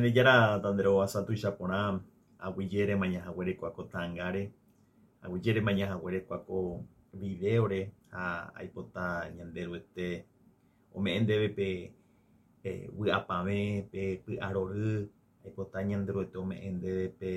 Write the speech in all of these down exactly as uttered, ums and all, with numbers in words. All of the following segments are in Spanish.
yára tandero asatu ichapórã aguyére mañahaguére kuáko ta'ãngáre, aguyére mañahaguére kuáko videore ha aipota ñande ryguete ome'ẽ ndéve pe eh, vy'apavẽ pe py'arory, aipota ñande ryguete ome'ẽ ndéve pe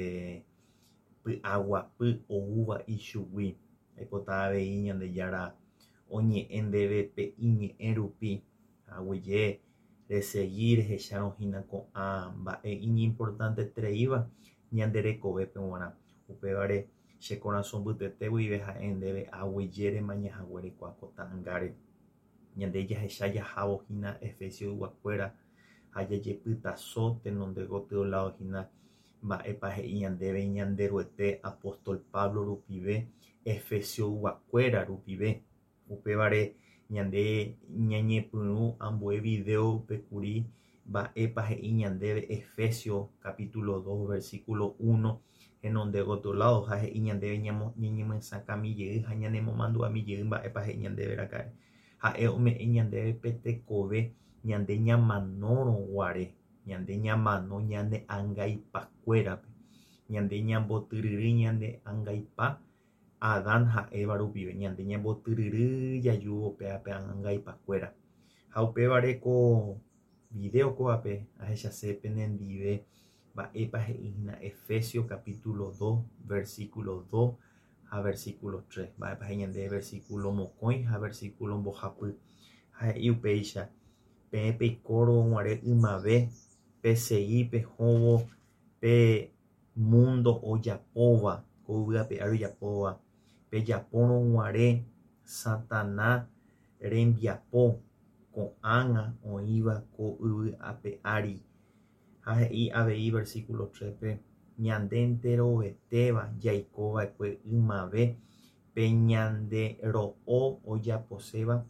py'aguapy oúva ichugui, aipota avei ñande jára oñe'ẽ ndéve pe iñe'ẽ rupi aguyje resegui rehecharõhína ko'ã mba'e iñimportantetereíva ñande rekovépe g̃uarã upévare che korazón mbytete guive ha'e ndéve aguyére mañahaguére kuáko ta'ãngáre ñande jahecha jahávohína Efesios yguakuéra ha jajepytaso tenonde gotyo ladohína mba'épa he'i ñandéve ñande ryguete apóstol Pablo rupive Efesios yguakuéra rupive upévare ñande ñañepyrũ ambue videopekuri mba'épa he'i ñandéve Efesios capítulo dos versículo uno henonde gotyo lado ha he'i ñandéve ñañemyasãkamijey ha ñanemomandu'amijey mba'épa he'i ñandéveraka'e ha'e ome'ẽ ñandéve pe tekove ñande ñamanórõguare ñande ñamano ñane ãngaipakuérape ñande ñambotyryry ñande ãngaipa Adán ha Eva rupive ñande ñambotyryry jajúvo pe ãngaipakuéra ha upévare ko video kóvape ahechase penendive mba'épa he'íhina Efesios capítulo dos versículo dos ha versículo tres mba'épa he'i ñande versículo mokõi ha versículo mbohapy ha he'i upéicha peẽ peikórõvo guare ymave pese'i pehõvo pe mundo ojapóva ko yvyrape ári ojapóva pejapórõ guare Satanás rembiapo ko'ág̃a oĩva ko yvy ápe ári ha he'i avei versículo tres pe ñande enterovetéva jaikova'ekue ymave pe ñande ro'o ojaposéva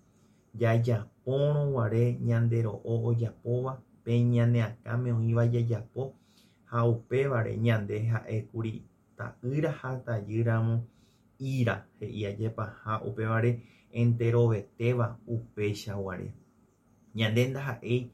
jajapórõ guare ñande ro'o ojapóva pe ñaneakãme oĩva jajapo ha upévare ñande ha'ékuri ta'ýra ha tajýramo íra he'i ajépa ha upévare enterovetéva upéicha guare ñande ndaha'éi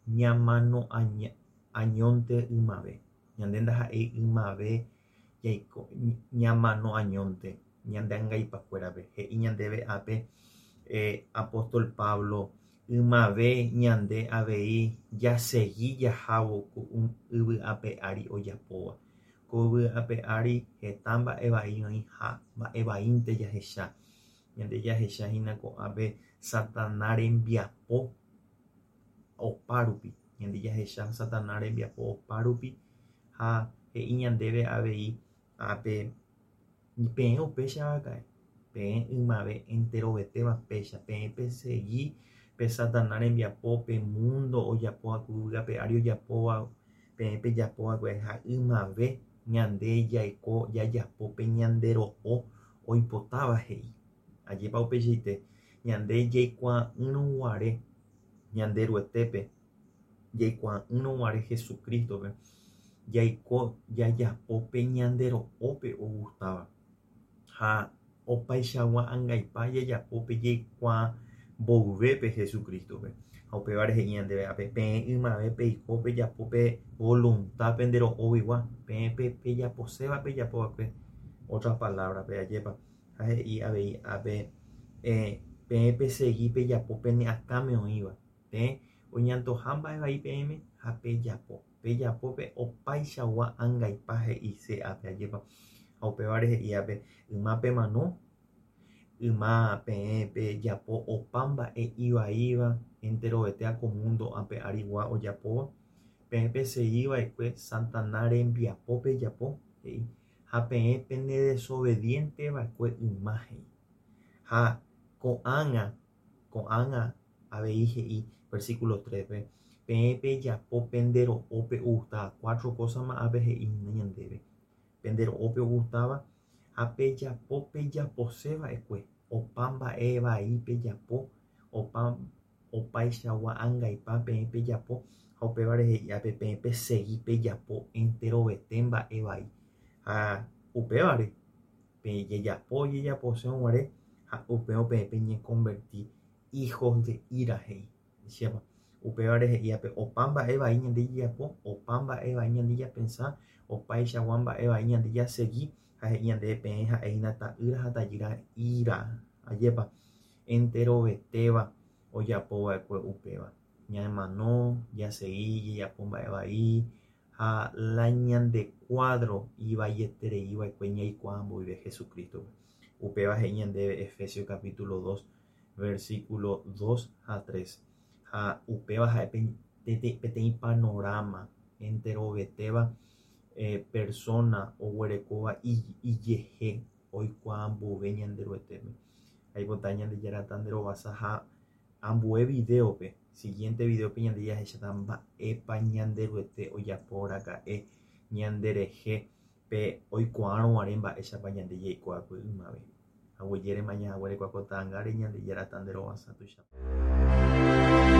ñamano'añónte ymave ñande ndaha'éi ymave jaiko ñamano'añónte ñande ãngaipakuérape he'i ñandéve ápe eh, apóstol Pablo ymave ñande avei jasegui jahávo ku yvy ápe ári ojapóva ko yvy ápe ári heta mba'e vai oĩ ha mba'e vaínte jahecha ñande jahechahína ko'ápe Satanás rembiapo opárupi ñande jahecha Satanás rembiapo opárupi ha he'i ñandéve avei ápe peẽ upéichavaka'e peẽ ymave enterovetéva péicha peẽ pesegui pe Satanás rembiapo pe mundo ojapóva ku yvy ápe ári ojapóva peẽ pejapóvakue ha ymave ñande jaiko jajapo pe ñande ro'o oipotáva he'i ajépa upeichaite ñande jaikuaa'ỹrõguare ñande ryguetépe jaikuaa'ỹrõguare Jesucristope jaiko jajapo pe ñande ro'ópe ogutáva ha opaichagua ãngaipa jajapo pe jaikuaa mboyvépe Jesucristope ha upévare he'i ñandéve ápe peẽ ymave peiko pejapo pe voluntad pe nde ro'óvigua peẽ pe pejaposéva pejapóvakue otras palabras pe ajépa ha he'i avei ápe eh, peẽ pesegui pejapo pene'akãme oĩva peẽ oñantoha mba'e vai peẽme ha pejapo pejapo pe opaichagua ãngaipa he'i che ápe ajépa ha upévare he'i ápe ymapemano yma peẽ pejapo opa mba'e ivaíva enterovetéva ko mundo ápe árigua ojapóva peẽ pese'íva'ekue Satanás rembiapo pejapo he'i ha peẽ pene desobedienteva'ekue yma he'i ha ko'ág̃a ko'ág̃a avei he'i versículo tres pe peẽ pejapo pe nde ro'ópe ogutáva cuatro cosas ma'ápe he'íhina ñandéve pe nde ro'ópe ogutáva ha pejapo pejaposéva'ekue opa mba'e vai pejapo opa opaichagua ãngaipa peẽ pejapo ha upévare he'i ápe peẽ pesegui pejapo enterovete mba'e vai ha upévare peẽ jajapo jejaposẽ guare ha upéva peẽ peñeconverti hijos de ira he'i chiapa upévare he'íape opa mba'e vai ñande jejapo, opa mba'e vai ñande japensa, opaichagua mba'e vai ñande jasegui ha he'i ñande peẽ ha'éhina ta'ýra ha tajýra íra ajépa enterovetéva ojapova'ekue upéva ñamano jasei jejapo mba'e vai ha la ñande cuadro ivaietereiva'ekue ñaikuaa mboyve Jesucristo upéva he'i ñandéve Efesios capítulo dos versículo dos ha tres ha upéva ha'e peteĩ panorama enterovetéva eh, persona oguerekóva ijehe oikuaa mbove ñande roetépe aipota ñande jarata nde rovasa ha ambue videope siguiente videope ñande jahecháta mba'épa ñande roete ojaporãka'e ñande rehe pe oikuaarõguare mba'éichapa ñande jaikuaákue ymave aguejérema ñahaguerekua kotãngáre ñande jarata nde rovasa tuicha